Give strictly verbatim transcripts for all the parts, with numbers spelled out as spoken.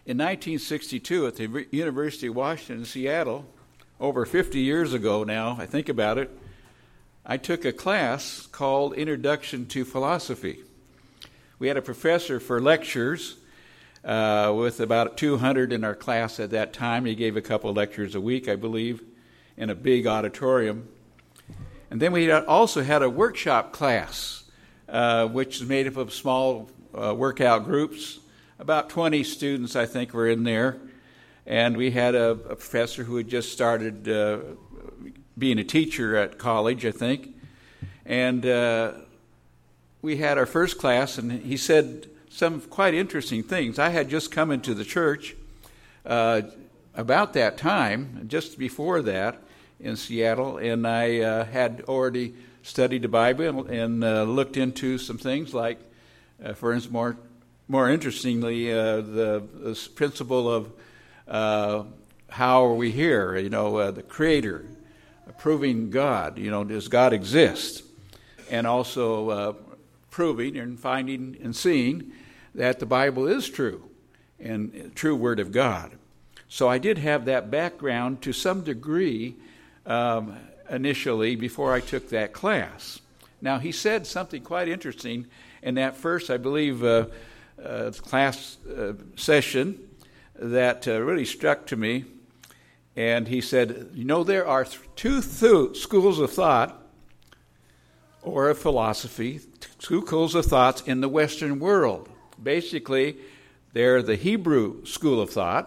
In nineteen sixty-two, at the University of Washington in Seattle, over fifty years ago now, I think about it, I took a class called Introduction to Philosophy. We had a professor for lectures uh, with about two hundred in our class at that time. He gave a couple of lectures a week, I believe, in a big auditorium. And then we also had a workshop class, uh, which is made up of small uh, workout groups. About twenty students, I think, were in there. And we had a, a professor who had just started uh, being a teacher at college, I think. And uh, we had our first class, and he said some quite interesting things. I had just come into the church uh, about that time, just before that, in Seattle, and I uh, had already studied the Bible and uh, looked into some things like, uh, for instance, more more interestingly, uh, the, the principle of uh, how are we here? You know, uh, the Creator, proving God. You know, does God exist? And also uh, proving and finding and seeing that the Bible is true and true Word of God. So I did have that background to some degree um, initially before I took that class. Now, he said something quite interesting in that first, I believe, uh, uh, class uh, session that uh, really struck to me. And he said, you know, there are two th- schools of thought or of philosophy, two schools of thoughts in the Western world. Basically, they're the Hebrew school of thought,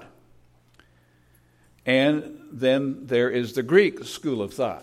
and then there is the Greek school of thought.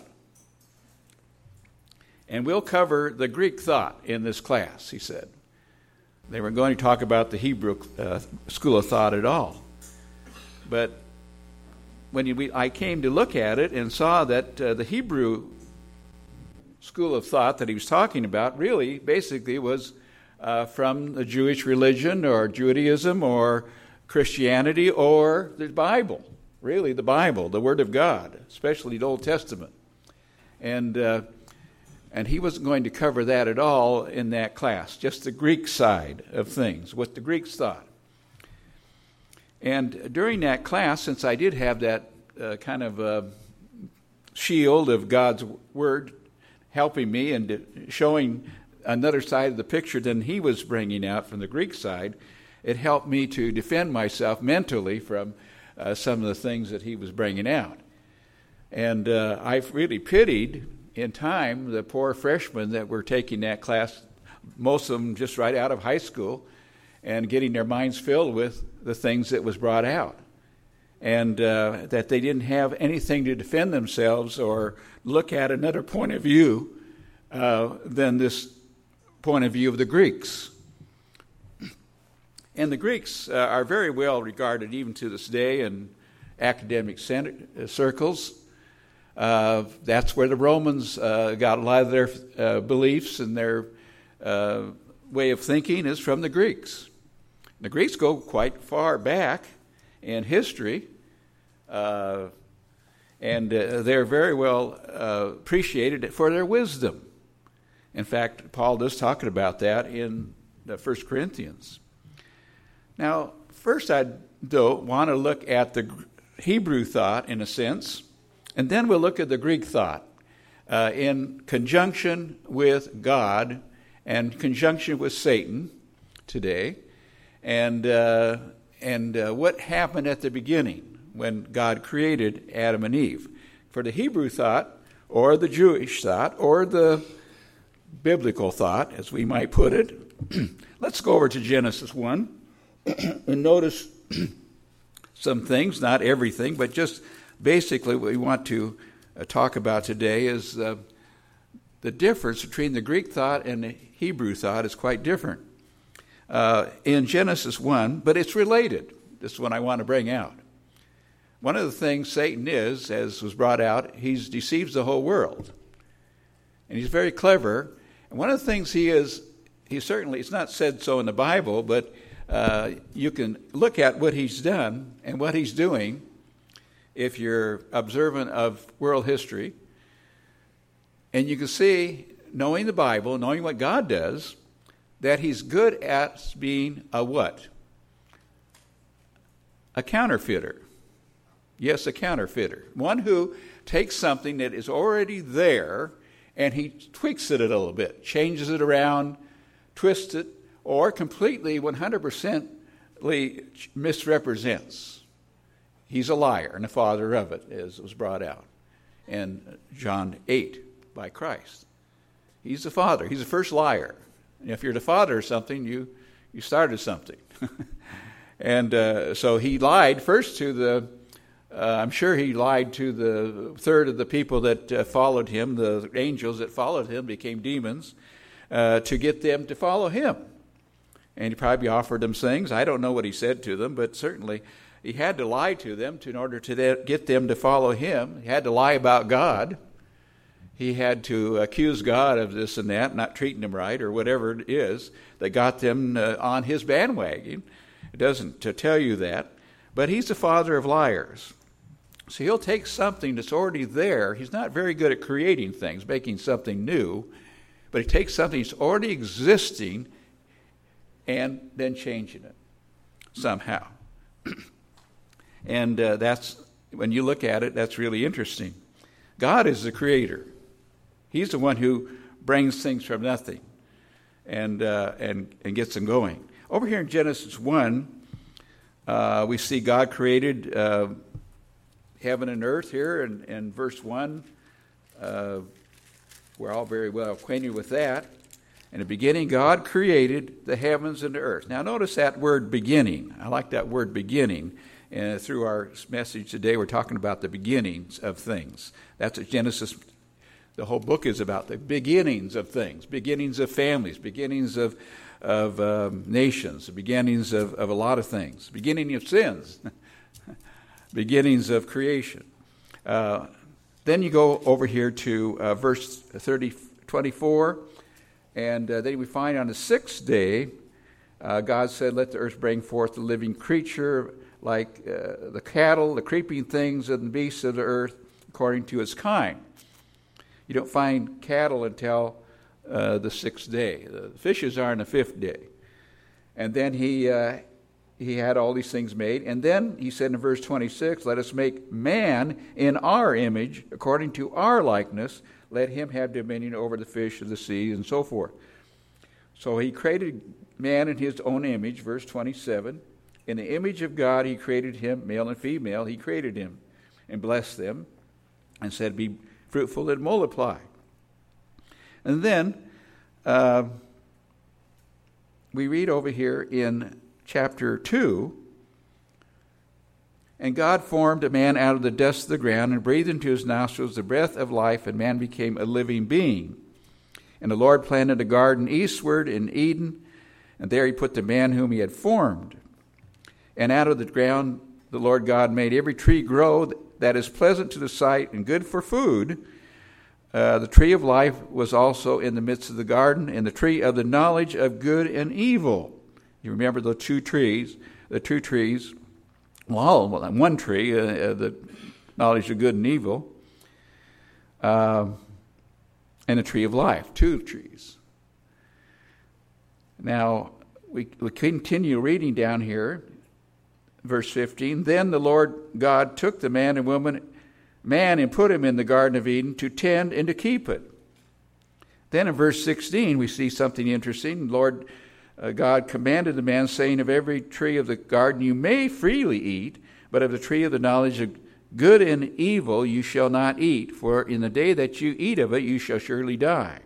And we'll cover the Greek thought in this class, he said. They were going to talk about the Hebrew uh, school of thought at all. But when we, I came to look at it and saw that uh, the Hebrew school of thought that he was talking about really basically was uh, from the Jewish religion or Judaism or Christianity or the Bible. Really the Bible, the Word of God, especially the Old Testament. And uh, and he wasn't going to cover that at all in that class, just the Greek side of things, what the Greeks thought. And during that class, since I did have that uh, kind of uh, shield of God's Word helping me and showing another side of the picture than he was bringing out from the Greek side, it helped me to defend myself mentally from uh, some of the things that he was bringing out. And uh, I really pitied, in time, the poor freshmen that were taking that class, most of them just right out of high school, and getting their minds filled with the things that was brought out. And uh, that they didn't have anything to defend themselves or look at another point of view uh, than this point of view of the Greeks. And the Greeks uh, are very well regarded even to this day in academic cent- circles. Uh, that's where the Romans uh, got a lot of their uh, beliefs and their uh, way of thinking is from the Greeks. The Greeks go quite far back in history, uh, and uh, they're very well uh, appreciated for their wisdom. In fact, Paul does talk about that in the First Corinthians. Now, first I though want to look at the Hebrew thought in a sense, and then we'll look at the Greek thought uh, in conjunction with God and conjunction with Satan today. And uh, and uh, what happened at the beginning when God created Adam and Eve. For the Hebrew thought, or the Jewish thought, or the biblical thought, as we might put it, let's go over to Genesis one and notice some things, not everything, but just basically what we want to uh, talk about today is uh, the difference between the Greek thought and the Hebrew thought is quite different. Uh, in Genesis one, but it's related. This is what I want to bring out. One of the things Satan is, as was brought out, he deceives the whole world. And he's very clever. And one of the things he is, he certainly, it's not said so in the Bible, but uh, you can look at what he's done and what he's doing if you're observant of world history. And you can see, knowing the Bible, knowing what God does, that he's good at being a what? a counterfeiter. Yes, a counterfeiter. One who takes something that is already there and he tweaks it a little bit, changes it around, twists it, or completely one hundred percent misrepresents. He's a liar and the father of it, as was brought out in John eight by Christ. He's the father. He's the first liar. And if you're the father of something, you, you started something. and uh, so he lied first to the, uh, I'm sure he lied to the third of the people that uh, followed him, the angels that followed him became demons, uh, to get them to follow him. And he probably offered them things. I don't know what he said to them, but certainly he had to lie to them to, in order to get them to follow him. He had to lie about God. He had to accuse God of this and that, not treating them right, or whatever it is that got them uh, on his bandwagon. It doesn't uh, tell you that. But he's the father of liars. So he'll take something that's already there. He's not very good at creating things, making something new. But he takes something that's already existing and then changing it somehow. and uh, that's, when you look at it, that's really interesting. God is the creator. He's the one who brings things from nothing and uh, and, and gets them going. Over here in Genesis one, uh, we see God created uh, heaven and earth here in, in verse one. Uh, we're all very well acquainted with that. In the beginning, God created the heavens and the earth. Now, notice that word beginning. I like that word beginning. And through our message today, we're talking about the beginnings of things. That's what Genesis, the whole book is about, the beginnings of things, beginnings of families, beginnings of, of um, nations, the beginnings of, of a lot of things, beginning of sins, beginnings of creation. Uh, then you go over here to uh, verse thirty, twenty-four. And uh, then we find on the sixth day, uh, God said, let the earth bring forth a living creature like uh, the cattle, the creeping things, and the beasts of the earth, according to its kind. You don't find cattle until uh, the sixth day. The fishes are on the fifth day. And then he uh, he had all these things made. And then he said in verse twenty-six, let us make man in our image, according to our likeness. Let him have dominion over the fish of the sea and so forth. So he created man in his own image, verse twenty-seven. In the image of God he created him, male and female. He created him and blessed them and said, be fruitful and multiply. And then uh, we read over here in chapter two, and God formed a man out of the dust of the ground and breathed into his nostrils the breath of life, and man became a living being. And the Lord planted a garden eastward in Eden, and there he put the man whom he had formed. And out of the ground the Lord God made every tree grow that is pleasant to the sight and good for food. Uh, the tree of life was also in the midst of the garden, and the tree of the knowledge of good and evil. You remember the two trees, the two trees. Well, one tree, uh, uh, the knowledge of good and evil, uh, and the tree of life, two trees. Now, we, we continue reading down here, verse fifteen. Then the Lord God took the man and woman, man and put him in the Garden of Eden to tend and to keep it. Then in verse sixteen, we see something interesting. Lord Uh, God commanded the man, saying, of every tree of the garden you may freely eat, but of the tree of the knowledge of good and evil you shall not eat, for in the day that you eat of it you shall surely die.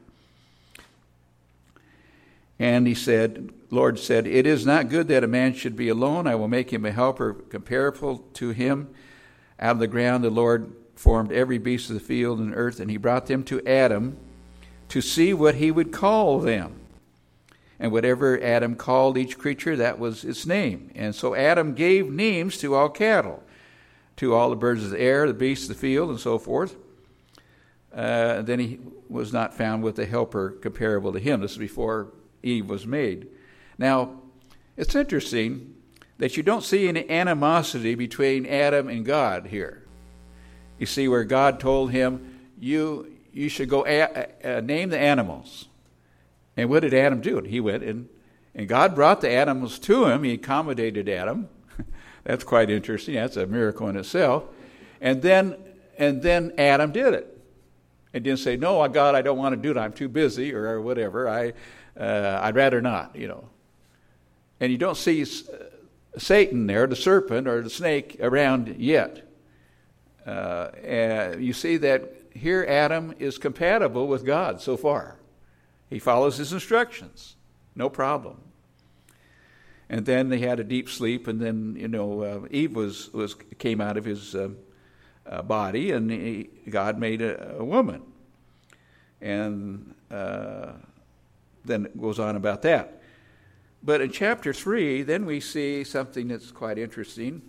And he said, Lord said, it is not good that a man should be alone. I will make him a helper comparable to him. Out of the ground the Lord formed every beast of the field and earth, and he brought them to Adam to see what he would call them. And whatever Adam called each creature, that was its name. And so Adam gave names to all cattle, to all the birds of the air, the beasts of the field, and so forth. Uh, then he was not found with a helper comparable to him. This is before Eve was made. Now, it's interesting that you don't see any animosity between Adam and God here. You see where God told him, you, you should go a- a- name the animals. And what did Adam do? He went and, and God brought the animals to him. He accommodated Adam That's quite interesting. That's a miracle in itself. And then, and then Adam did it. And didn't say, no, God, I don't want to do it. I'm too busy or, or whatever. I, uh, I'd rather not, you know. And you don't see Satan there, the serpent or the snake, around yet. Uh, and you see that here Adam is compatible with God so far. He follows his instructions. No problem. And then they had a deep sleep, and then, you know, uh, Eve was, was came out of his uh, uh, body, and he, God made a, a woman. And uh, then it goes on about that. But in chapter three, then we see something that's quite interesting.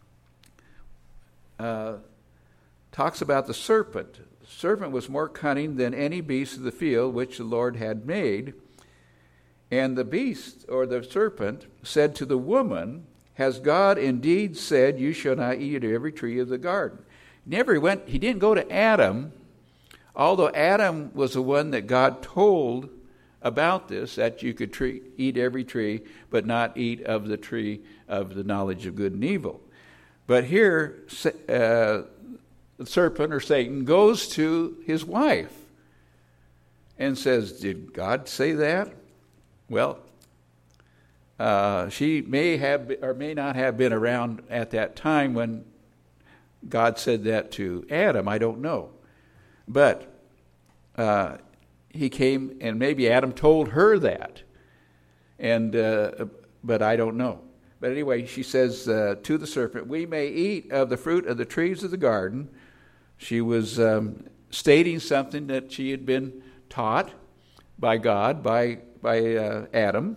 Uh, talks about the serpent. The serpent was more cunning than any beast of the field which the Lord had made. And the beast, or the serpent, said to the woman, has God indeed said, you shall not eat of every tree of the garden? Never went, he didn't go to Adam, although Adam was the one that God told about this, that you could tree, eat every tree, but not eat of the tree of the knowledge of good and evil. But here, uh, the serpent, or Satan, goes to his wife and says, did God say that? Well, uh, she may have or may not have been around at that time when God said that to Adam. I don't know. But uh, he came, and maybe Adam told her that. And uh, but I don't know. But anyway, she says uh, to the serpent, we may eat of the fruit of the trees of the garden. She was um, stating something that she had been taught by God, by by uh, Adam.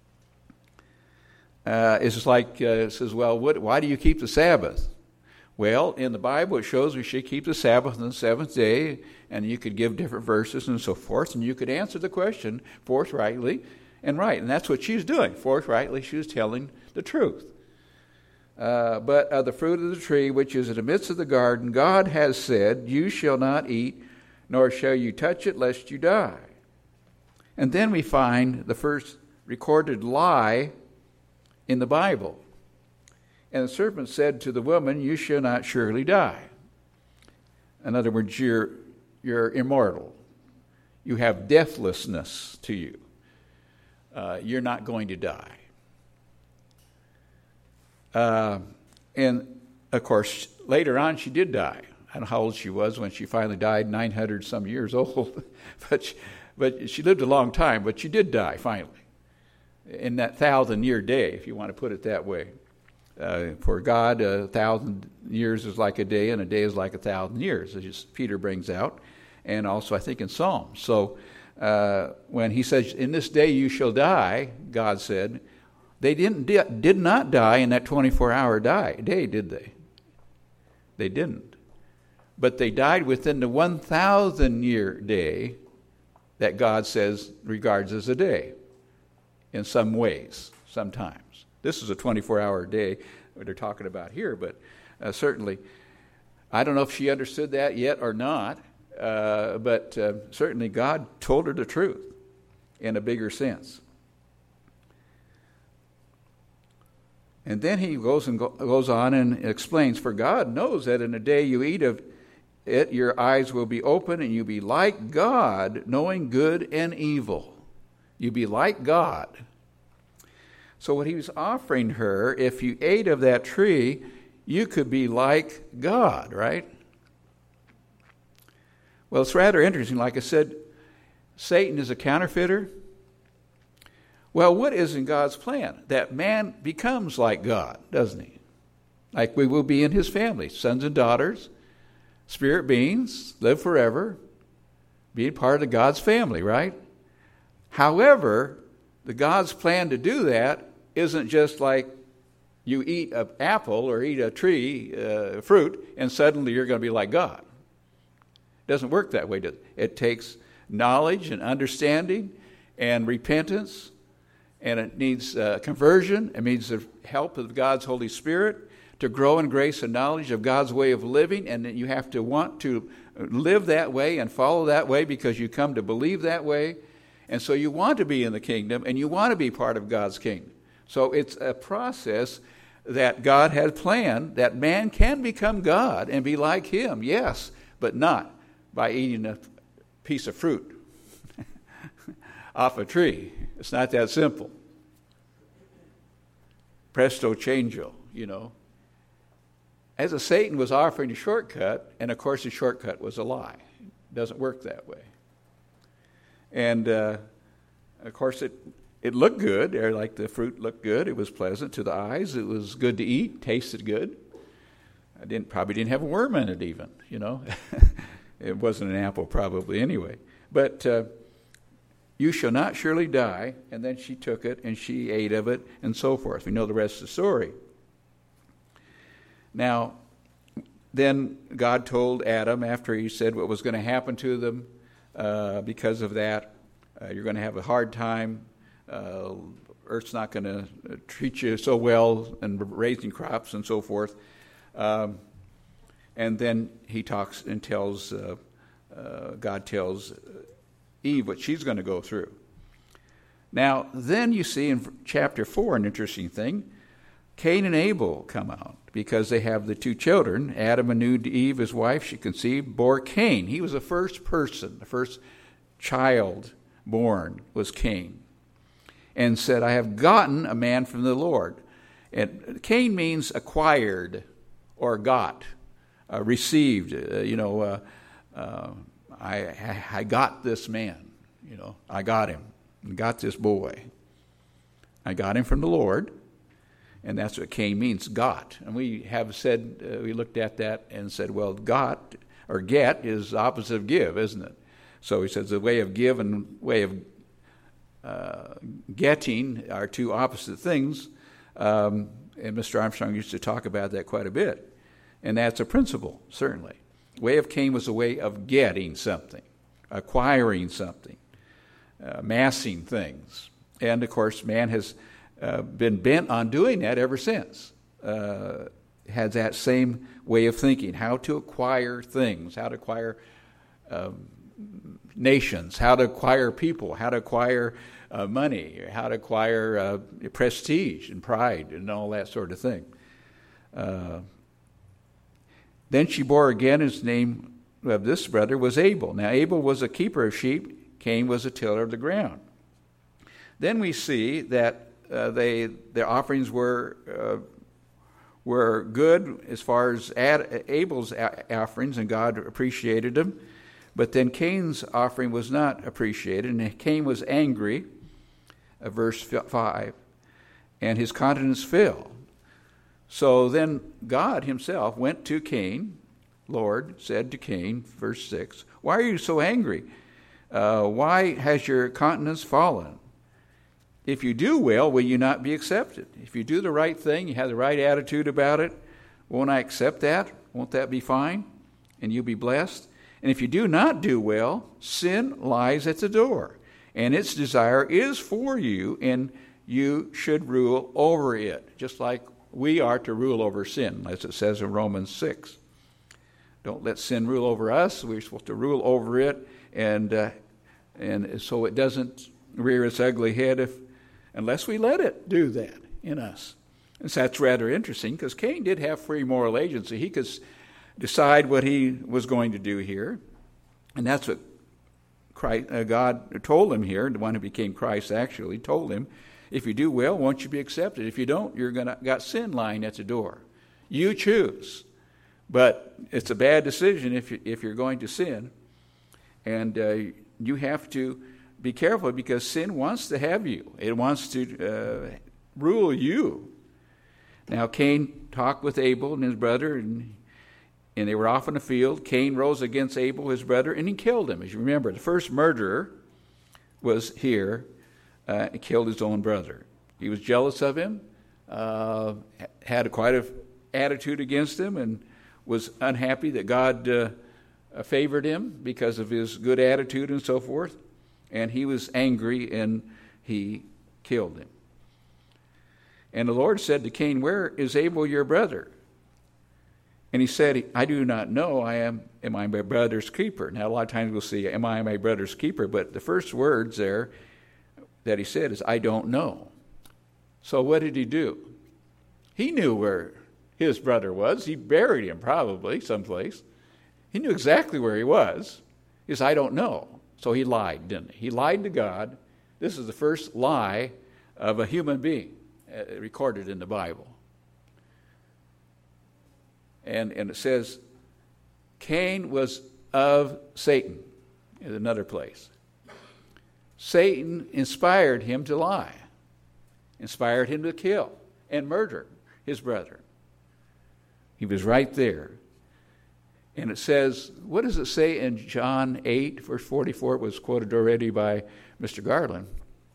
Uh, it's just like, uh, it says, well, what, why do you keep the Sabbath? Well, in the Bible, it shows we should keep the Sabbath on the seventh day, and you could give different verses and so forth, and you could answer the question forthrightly and right. And that's what she's doing. Forthrightly, she was telling the truth. Uh, but of the fruit of the tree which is in the midst of the garden, God has said, you shall not eat, nor shall you touch it, lest you die. And then we find the first recorded lie in the Bible. And the serpent said to the woman, you shall not surely die. In other words, you're, you're immortal. You have deathlessness to you. Uh, you're not going to die. Uh, and, of course, later on she did die. I don't know how old she was when she finally died, nine hundred some years old. but she, But she lived a long time, but she did die finally, in that thousand-year day, if you want to put it that way. Uh, for God, a thousand years is like a day, and a day is like a thousand years, as Peter brings out, and also I think in Psalms. So uh, when he says, in this day you shall die, God said, they didn't did not die in that twenty-four hour die, day, did they? They didn't. But they died within the one thousand year day that God says regards as a day in some ways, sometimes. This is a twenty-four hour day what they're talking about here, but uh, certainly, I don't know if she understood that yet or not, uh, but uh, certainly God told her the truth in a bigger sense. And then he goes and go, goes on and explains, for God knows that in the day you eat of it, your eyes will be open, and you'll be like God, knowing good and evil. You'll be like God. So what he was offering her, if you ate of that tree, you could be like God, right? Well, it's rather interesting. Like I said, Satan is a counterfeiter. Well, what is in God's plan? That man becomes like God, doesn't he? Like we will be in his family, sons and daughters, spirit beings, live forever, being part of God's family, right? However, the God's plan to do that isn't just like you eat an apple or eat a tree, uh, fruit, and suddenly you're going to be like God. It doesn't work that way, does it? It takes knowledge and understanding and repentance, and it needs uh, conversion. It needs the help of God's Holy Spirit to grow in grace and knowledge of God's way of living, and that you have to want to live that way and follow that way because you come to believe that way. And so you want to be in the kingdom, and you want to be part of God's kingdom. So it's a process that God had planned that man can become God and be like him, yes, but not by eating a piece of fruit off a tree. It's not that simple. Presto changeo, you know. As if Satan was offering a shortcut, and of course the shortcut was a lie. It doesn't work that way. And uh, of course it it looked good. Like the fruit looked good. It was pleasant to the eyes. It was good to eat. Tasted good. I didn't probably didn't have a worm in it even. You know, it wasn't an apple probably anyway. But uh, you shall not surely die. And then she took it and she ate of it and so forth. We know the rest of the story. Now, then God told Adam after he said what was going to happen to them uh, because of that. Uh, you're going to have a hard time. Uh, Earth's not going to treat you so well in raising crops and so forth. Um, and then he talks and tells, uh, uh, God tells Eve what she's going to go through. Now, then you see in chapter four an interesting thing. Cain and Abel come out because they have the two children. Adam and Eve, his wife, she conceived, bore Cain. He was the first person, the first child born was Cain. And said, I have gotten a man from the Lord. And Cain means acquired or got, uh, received. Uh, you know, uh, uh, I, I got this man. You know, I got him. I got this boy. I got him from the Lord. And that's what Cain means, got. And we have said, uh, we looked at that and said, well, got or get is opposite of give, isn't it? So he says the way of give and way of uh, getting are two opposite things. Um, and Mister Armstrong used to talk about that quite a bit. And that's a principle, certainly. Way of Cain was a way of getting something, acquiring something, uh, amassing things. And, of course, man has uh, been bent on doing that ever since. Uh, has that same way of thinking, how to acquire things, how to acquire um, nations, how to acquire people, how to acquire uh, money, how to acquire uh, prestige and pride and all that sort of thing. Uh, then she bore again, his name of this brother was Abel. Now Abel was a keeper of sheep, Cain was a tiller of the ground. Then we see that uh, they their offerings were uh, were good as far as Ad, Abel's offerings, and God appreciated them. But then Cain's offering was not appreciated, and Cain was angry, uh, verse five, and his countenance fell. So then God himself went to Cain. Lord said to Cain, verse six, why are you so angry? Uh, why has your countenance fallen? If you do well, will you not be accepted? If you do the right thing, you have the right attitude about it, won't I accept that? Won't that be fine? And you'll be blessed? And if you do not do well, sin lies at the door, and its desire is for you, and you should rule over it, just like we are to rule over sin, as it says in Romans six. Don't let sin rule over us. We're supposed to rule over it, and uh, and so it doesn't rear its ugly head if unless we let it do that in us. And so that's rather interesting, because Cain did have free moral agency. He could decide what he was going to do here. And that's what Christ, uh, God told him here, the one who became Christ actually told him, if you do well, won't you be accepted? If you don't, you're gonna got sin lying at the door. You choose. But it's a bad decision if, you, if you're going to sin. And uh, you have to be careful, because sin wants to have you. It wants to uh, rule you. Now, Cain talked with Abel and his brother, and, and they were off in the field. Cain rose against Abel, his brother, and he killed him. As you remember, the first murderer was here, uh, and killed his own brother. He was jealous of him, uh, had a quite an attitude against him, and was unhappy that God uh, favored him because of his good attitude and so forth. And he was angry, and he killed him. And the Lord said to Cain, where is Abel your brother? And he said, I do not know. I am, am I my brother's keeper? Now, a lot of times we'll see, am I my brother's keeper? But the first words there that he said is, I don't know. So what did he do? He knew where his brother was. He buried him probably someplace. He knew exactly where he was. He said, I don't know. So he lied, didn't he? He lied to God. This is the first lie of a human being uh, recorded in the Bible. And, and it says, Cain was of Satan in another place. Satan inspired him to lie, inspired him to kill and murder his brethren. He was right there. And it says, what does it say in John eight, verse forty-four? It was quoted already by Mister Garland.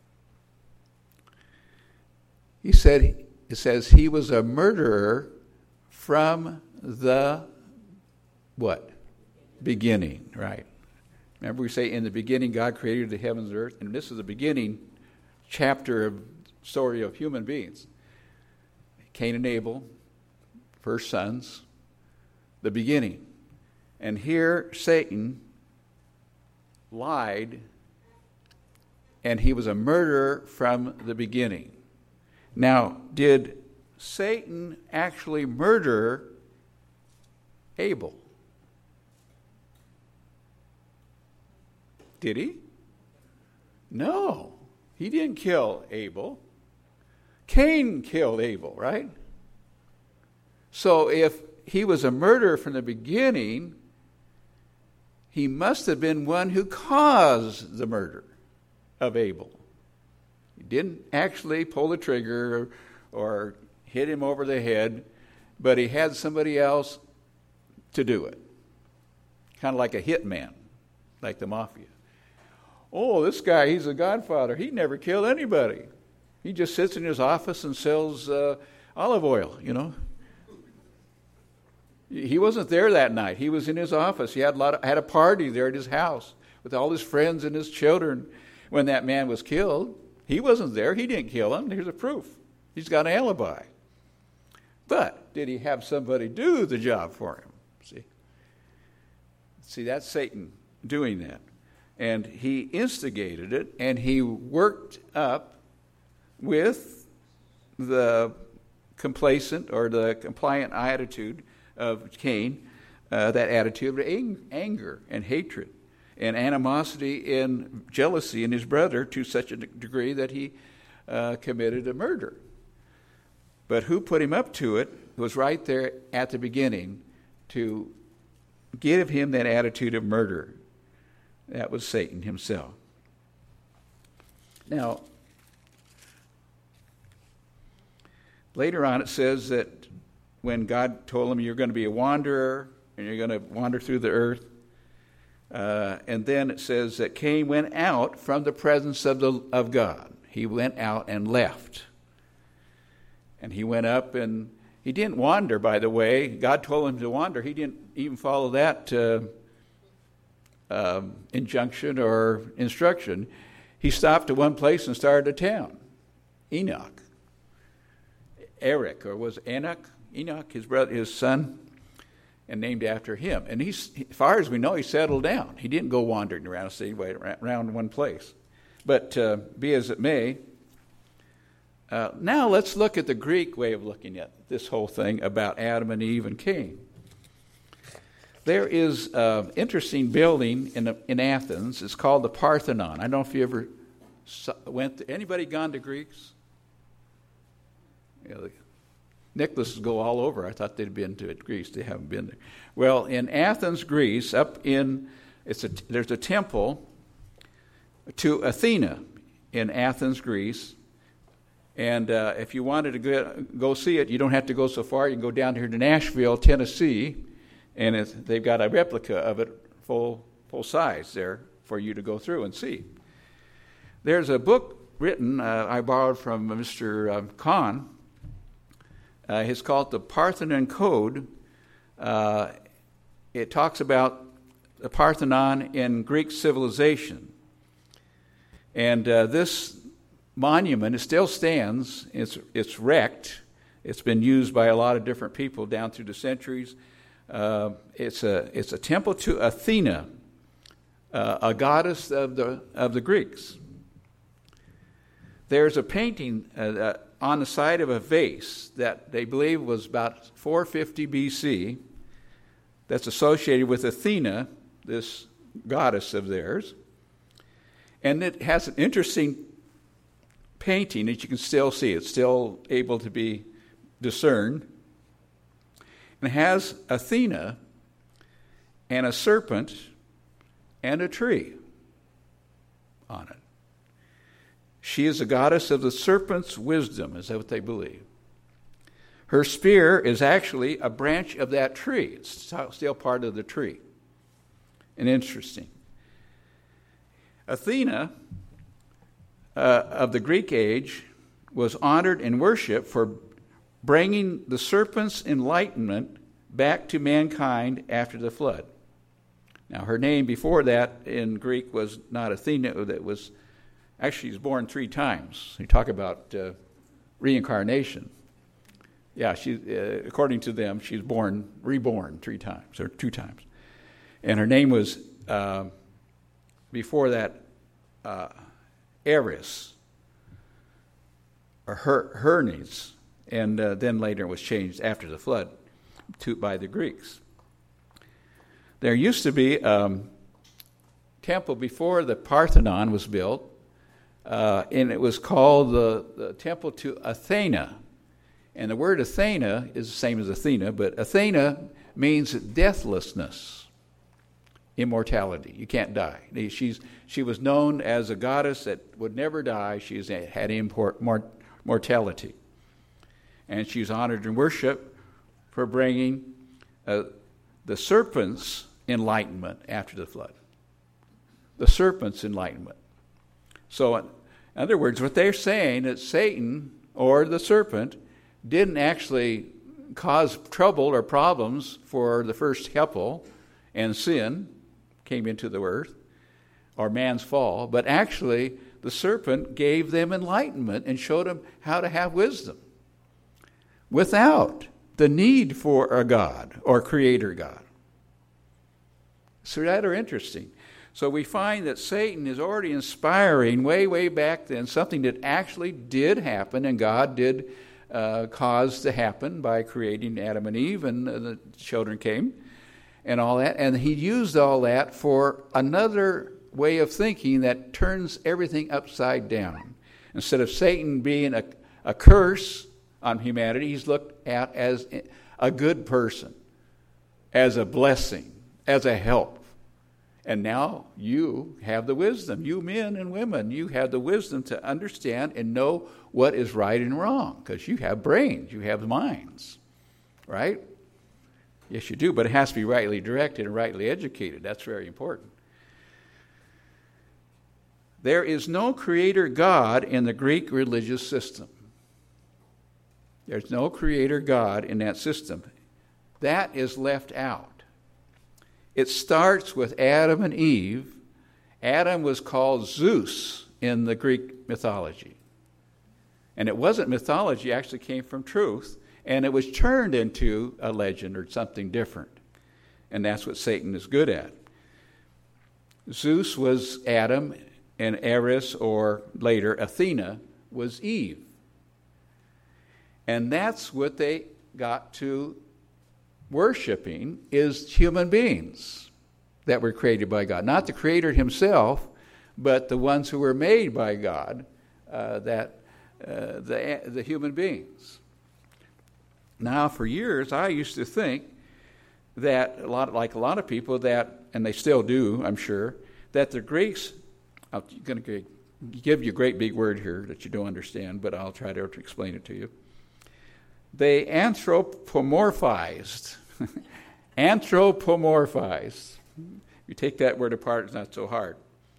He said, it says, he was a murderer from the what? Beginning, right. Remember we say in the beginning God created the heavens and earth, and this is the beginning chapter of the story of human beings. Cain and Abel, first sons, the beginning. And here Satan lied, and he was a murderer from the beginning. Now, did Satan actually murder Abel? Did he? No, he didn't kill Abel. Cain killed Abel, right? So if he was a murderer from the beginning, he must have been one who caused the murder of Abel. He didn't actually pull the trigger or, or hit him over the head, but he had somebody else to do it. Kind of like a hitman, like the mafia. Oh, this guy, he's a godfather. He never killed anybody. He just sits in his office and sells uh, olive oil, you know. He wasn't there that night. He was in his office. He had a lot of, had a party there at his house with all his friends and his children when that man was killed. He wasn't there. He didn't kill him. Here's the proof. He's got an alibi. But did he have somebody do the job for him? See? See, that's Satan doing that. And he instigated it, and he worked up with the complacent or the compliant attitude of Cain, uh, that attitude of ang- anger and hatred and animosity and jealousy in his brother to such a degree that he uh, committed a murder. But who put him up to it was right there at the beginning to give him that attitude of murder. That was Satan himself. Now, later on it says that when God told him you're going to be a wanderer and you're going to wander through the earth, uh, and then it says that Cain went out from the presence of the of God. He went out and left. And he went up and he didn't wander, by the way. God told him to wander. He didn't even follow that uh, um, injunction or instruction. He stopped at one place and started a town, Enoch. Eric, or was Enoch? Enoch, his brother, his son, and named after him. And he's, as far as we know, he settled down. He didn't go wandering around the city, wait around one place. But uh, be as it may, uh, now let's look at the Greek way of looking at this whole thing about Adam and Eve and Cain. There is an interesting building in in Athens. It's called the Parthenon. I don't know if you ever went to, anybody gone to Greece? Yeah, the, Nicholas go all over. I thought they'd been to Greece. They haven't been there. Well, in Athens, Greece, up in it's a there's a temple to Athena in Athens, Greece. And uh, if you wanted to go, go see it, you don't have to go so far. You can go down here to Nashville, Tennessee, and it's, they've got a replica of it full full size there for you to go through and see. There's a book written uh, I borrowed from Mister Uh, Kahn. Uh, it's called the Parthenon Code. Uh, it talks about the Parthenon in Greek civilization. And uh, this monument, it still stands. It's, it's wrecked. It's been used by a lot of different people down through the centuries. Uh, it's a it's a temple to Athena, uh, a goddess of the of the Greeks. There's a painting uh, on the side of a vase that they believe was about four fifty B C that's associated with Athena, this goddess of theirs. And it has an interesting painting that you can still see. It's still able to be discerned. And it has Athena and a serpent and a tree on it. She is the goddess of the serpent's wisdom, is that what they believe? Her spear is actually a branch of that tree. It's still part of the tree. And interesting. Athena, uh, of the Greek age, was honored and worshipped for bringing the serpent's enlightenment back to mankind after the flood. Now, her name before that in Greek was not Athena. That was actually, she was born three times. You talk about uh, reincarnation. Yeah, she, uh, according to them, she was born, reborn three times, or two times. And her name was, uh, before that, uh, Eris, or Her- Hermes, and uh, then later it was changed after the flood to, by the Greeks. There used to be a um, temple before the Parthenon was built, uh, and it was called the, the Temple to Athena. And the word Athena is the same as Athena, but Athena means deathlessness, immortality. You can't die. She's, she was known as a goddess that would never die. She had import, mort, mortality. And she's honored and worshipped for bringing uh, the serpent's enlightenment after the flood. The serpent's enlightenment. So, in other words, what they're saying is Satan or the serpent didn't actually cause trouble or problems for the first couple, and sin came into the earth, or man's fall, but actually the serpent gave them enlightenment and showed them how to have wisdom without the need for a God or creator God. So that are interesting. So we find that Satan is already inspiring way, way back then something that actually did happen, and God did uh, cause to happen by creating Adam and Eve, and uh, the children came, and all that. And he used all that for another way of thinking that turns everything upside down. Instead of Satan being a, a curse on humanity, he's looked at as a good person, as a blessing, as a help. And now you have the wisdom. You men and women, you have the wisdom to understand and know what is right and wrong, because you have brains, you have minds, right? Yes, you do, but it has to be rightly directed and rightly educated. That's very important. There is no creator God in the Greek religious system. There's no creator God in that system. That is left out. It starts with Adam and Eve. Adam was called Zeus in the Greek mythology. And it wasn't mythology, it actually came from truth. And it was turned into a legend or something different. And that's what Satan is good at. Zeus was Adam, and Eris, or later Athena, was Eve. And that's what they got to worshiping, is human beings that were created by God. Not the Creator himself, but the ones who were made by God, uh, that uh, the, the human beings. Now, for years, I used to think that, a lot like a lot of people, that, and they still do, I'm sure, that the Greeks, I'm going to give you a great big word here that you don't understand, but I'll try to explain it to you. They anthropomorphized. Anthropomorphized. You take that word apart, it's not so hard.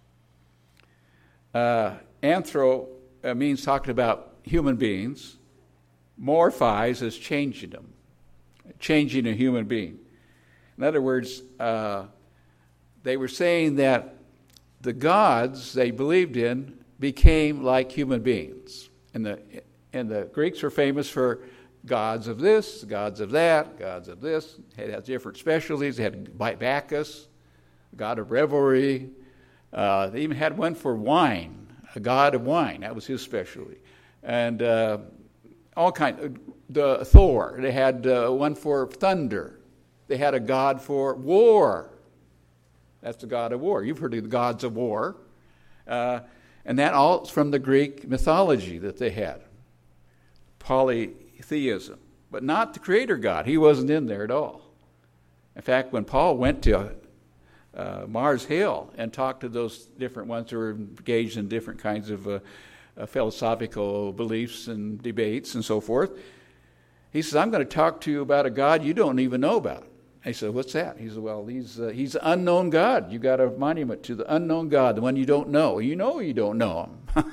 Uh, anthro uh, means talking about human beings. Morphize is changing them, changing a human being. In other words, uh, they were saying that the gods they believed in became like human beings. And the, and the Greeks were famous for gods of this, gods of that, gods of this. It had different specialties. They had Bacchus, god of revelry. Uh, they even had one for wine, a god of wine. That was his specialty. And uh, all kind. The Thor. They had uh, one for thunder. They had a god for war. That's the god of war. You've heard of the gods of war. Uh, and that all from the Greek mythology that they had. Polytheism. But not the creator God. He wasn't in there at all. In fact, when Paul went to uh, Mars Hill and talked to those different ones who were engaged in different kinds of uh, uh, philosophical beliefs and debates and so forth, he says, I'm going to talk to you about a God you don't even know about. I said, what's that? He said, well, he's uh, he's an unknown God. You got a monument to the unknown God, the one you don't know. You know you don't know him.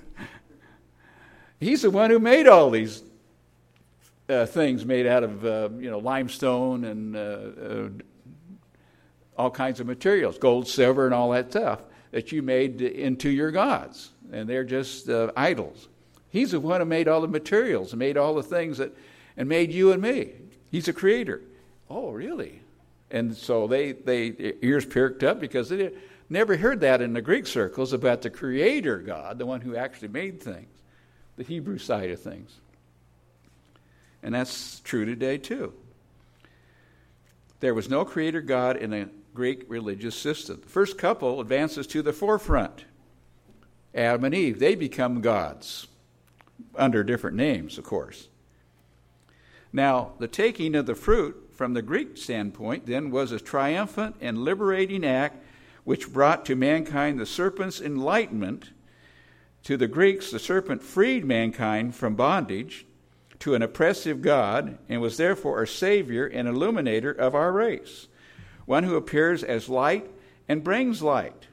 He's the one who made all these uh, things made out of uh, you know limestone and uh, uh, all kinds of materials, gold, silver, and all that stuff that you made into your gods, and they're just uh, idols. He's the one who made all the materials and made all the things that, and made you and me. He's a creator. Oh, really? And so they, they their ears perked up because they never heard that in the Greek circles about the creator God, the one who actually made things, the Hebrew side of things. And that's true today too. There was no creator God in the Greek religious system. The first couple advances to the forefront. Adam and Eve, they become gods under different names, of course. Now, the taking of the fruit from the Greek standpoint, then, was a triumphant and liberating act which brought to mankind the serpent's enlightenment. To the Greeks, the serpent freed mankind from bondage to an oppressive God and was therefore a savior and illuminator of our race, one who appears as light and brings light.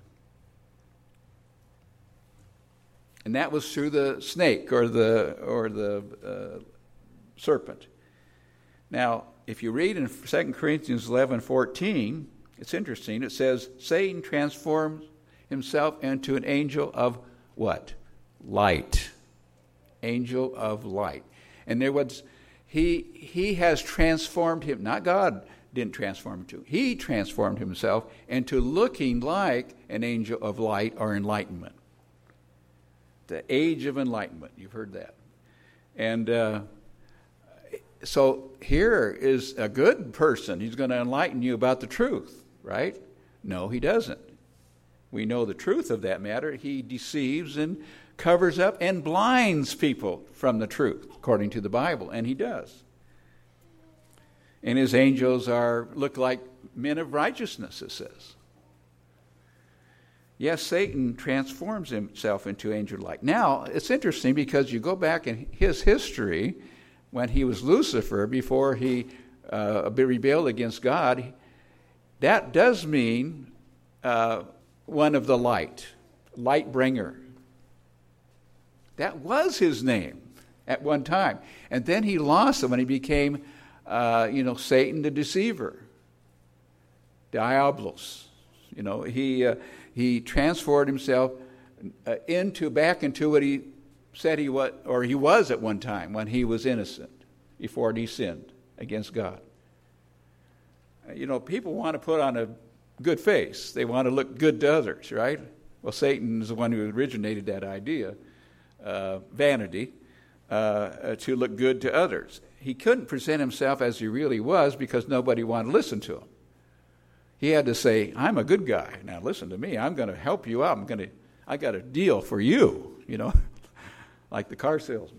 And that was through the snake or the or the uh, serpent. Now, if you read in Second Corinthians eleven fourteen, it's interesting. It says, Satan transforms himself into an angel of what? Light. Angel of light. And there was, he, he has transformed him, not God didn't transform him to, he transformed himself into looking like an angel of light or enlightenment. The age of enlightenment, you've heard that. And uh, so here is a good person. He's going to enlighten you about the truth, right? No, he doesn't. We know the truth of that matter. He deceives and covers up and blinds people from the truth, according to the Bible, and he does. And his angels are look like men of righteousness, it says. Yes, Satan transforms himself into angel-like. Now, it's interesting because you go back in his history, when he was Lucifer, before he uh, rebelled against God, that does mean uh, one of the light, light bringer. That was his name at one time. And then he lost it when he became, uh, you know, Satan the deceiver, Diabolos. You know, he uh, he transformed himself uh, into back into what he said he was, or he was at one time when he was innocent before he sinned against God. Uh, you know, people want to put on a good face. They want to look good to others, right? Well, Satan is the one who originated that idea, uh, vanity, uh, uh, to look good to others. He couldn't present himself as he really was because nobody wanted to listen to him. He had to say, I'm a good guy. Now listen to me. I'm going to help you out. I'm going to, I got a deal for you, you know, like the car salesman.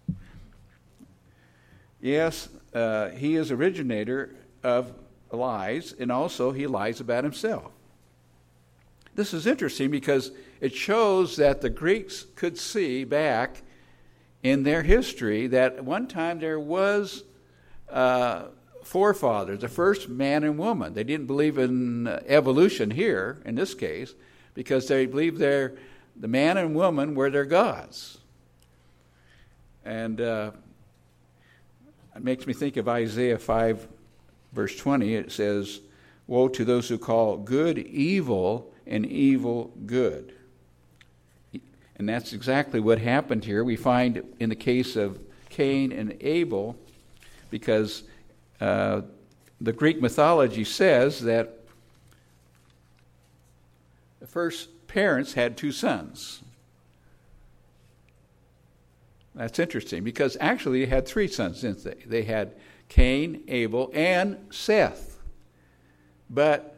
Yes, uh, he is originator of lies, and also he lies about himself. This is interesting because it shows that the Greeks could see back in their history that at one time there was uh, forefathers, the first man and woman. They didn't believe in evolution here, in this case, because they believed they're, the man and woman were their gods. And uh, it makes me think of Isaiah five, verse twenty. It says, woe to those who call good evil and evil good. And that's exactly what happened here. We find in the case of Cain and Abel, because uh, the Greek mythology says that the first parents had two sons. That's interesting because actually they had three sons, didn't they? They had Cain, Abel, and Seth. But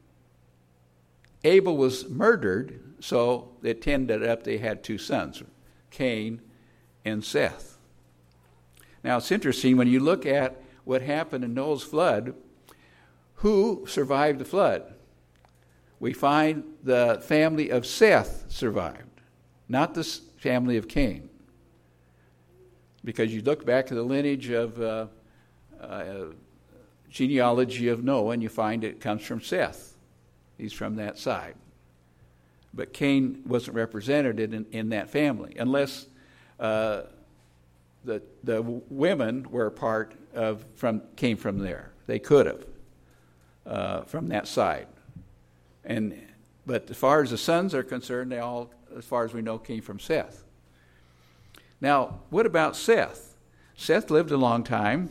Abel was murdered, so it ended up they had two sons, Cain and Seth. Now it's interesting when you look at what happened in Noah's flood, who survived the flood? We find the family of Seth survived, not the family of Cain. Because you look back at the lineage of uh, uh, genealogy of Noah, and you find it comes from Seth. He's from that side. But Cain wasn't represented in, in that family, unless uh, the the women were part of from came from there. They could have uh, from that side. And but as far as the sons are concerned, they all, as far as we know, came from Seth. Now, what about Seth? Seth lived a long time,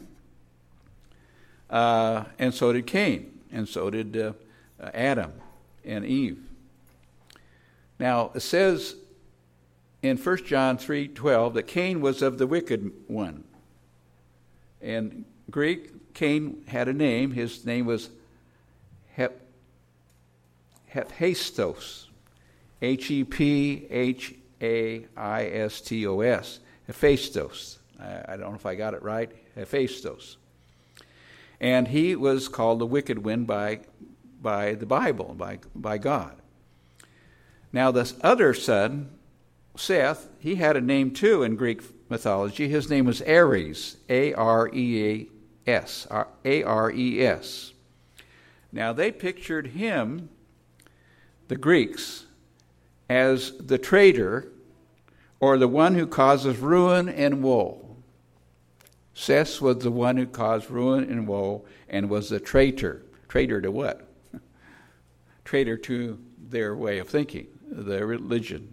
uh, and so did Cain, and so did uh, Adam and Eve. Now, it says in First John three twelve that Cain was of the wicked one. In Greek, Cain had a name. His name was Hep, Hephaestos, H E P H A I S T O S, Hephaestos. I, I don't know if I got it right. Hephaestos. And he was called the wicked one by, by the Bible, by, by God. Now, this other son, Seth, he had a name too in Greek mythology. His name was Ares, A R E A S, A R E S. Now, they pictured him, the Greeks, as the traitor or the one who causes ruin and woe. Seth was the one who caused ruin and woe and was the traitor. Traitor to what? Traitor to their way of thinking, their religion.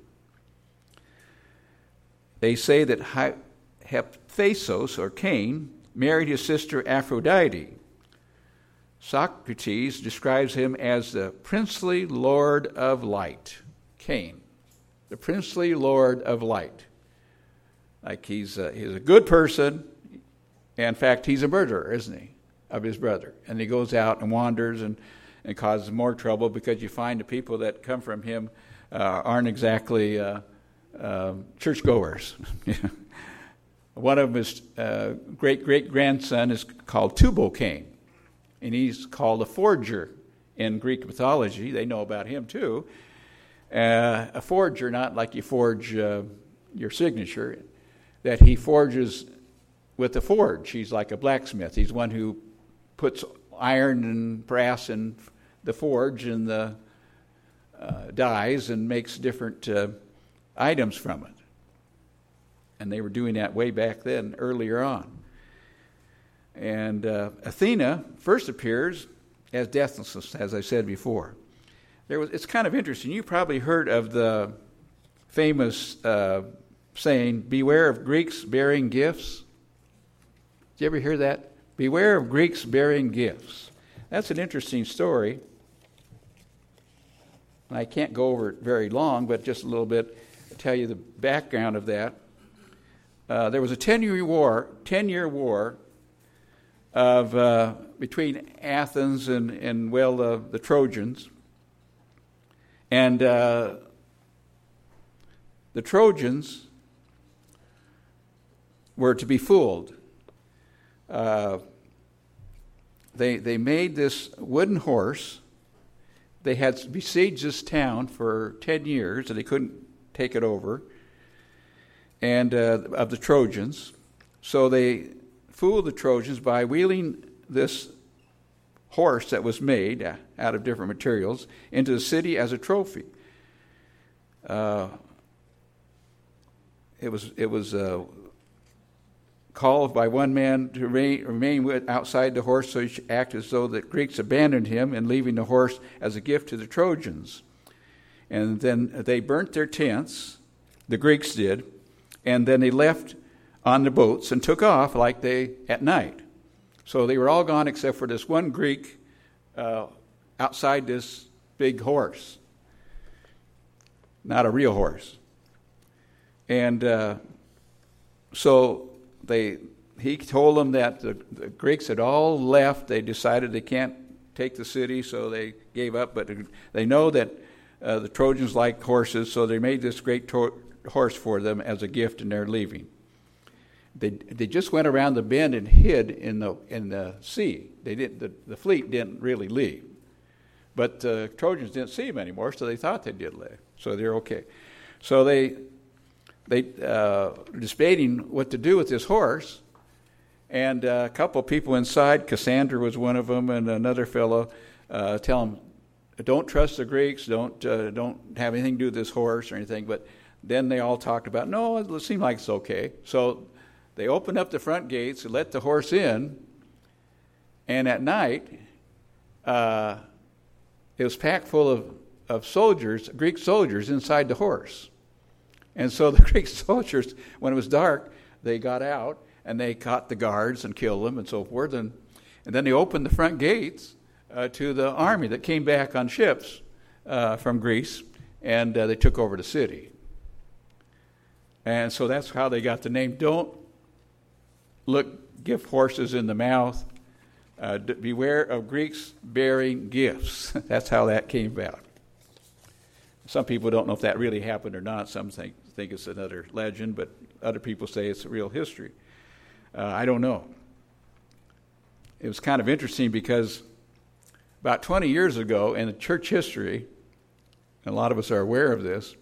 They say that Hephaestos, or Cain, married his sister Aphrodite. Socrates describes him as the princely lord of light. Cain, the princely lord of light. Like he's a, he's a good person. In fact, he's a murderer, isn't he, of his brother. And he goes out and wanders and, and causes more trouble because you find the people that come from him uh, aren't exactly uh, uh, churchgoers. One of his uh, great-great-grandson is called Tubal-Cain, and he's called a forger in Greek mythology. They know about him too. Uh, a forger, not like you forge uh, your signature, that he forges with a forge. He's like a blacksmith. He's one who puts iron and brass in the forge and the uh, dies and makes different uh, items from it. And they were doing that way back then, earlier on. And uh, Athena first appears as Deathless, as I said before. There was, it's kind of interesting. You probably heard of the famous uh, saying, beware of Greeks bearing gifts. Did you ever hear that? Beware of Greeks bearing gifts. That's an interesting story. I can't go over it very long, but just a little bit to tell you the background of that. Uh, there was a ten-year war, ten-year war of uh, between Athens and, and well, uh, the Trojans. And uh, the Trojans were to be fooled. Uh, they they made this wooden horse. They had besieged this town for ten years, and they couldn't take it over. And uh, of the Trojans, so they fooled the Trojans by wheeling this horse that was made out of different materials into the city as a trophy. Uh, it was it was uh, called by one man to remain, remain outside the horse, so he should act as though the Greeks abandoned him and leaving the horse as a gift to the Trojans. And then they burnt their tents, the Greeks did, and then they left on the boats and took off like they at night. So they were all gone except for this one Greek uh, outside this big horse. Not a real horse. And uh, so they he told them that the, the Greeks had all left. They decided they can't take the city, so they gave up. But they know that uh, the Trojans liked horses, so they made this great to- horse for them as a gift, and they're leaving. They they just went around the bend and hid in the in the sea. They didn't. The, the fleet didn't really leave, but the Trojans didn't see them anymore, so they thought they did leave. So they're okay. So they they uh, were debating what to do with this horse, and uh, a couple of people inside, Cassandra was one of them, and another fellow, uh, tell them, don't trust the Greeks. Don't uh, don't have anything to do with this horse or anything. But then they all talked about, no, it seemed like it's okay. So they opened up the front gates and let the horse in, and at night, uh, it was packed full of, of soldiers, Greek soldiers, inside the horse. And so the Greek soldiers, when it was dark, they got out, and they caught the guards and killed them and so forth. And, and then they opened the front gates uh, to the army that came back on ships uh, from Greece, and uh, they took over the city. And so that's how they got the name. Don't look, give horses in the mouth. Uh, d- beware of Greeks bearing gifts. That's how that came about. Some people don't know if that really happened or not. Some think, think it's another legend, but other people say it's real history. Uh, I don't know. It was kind of interesting because about twenty years ago in church history, and a lot of us are aware of this,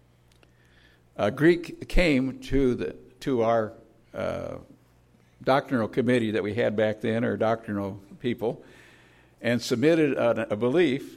a Greek came to the to our uh, doctrinal committee that we had back then, or doctrinal people, and submitted a, a belief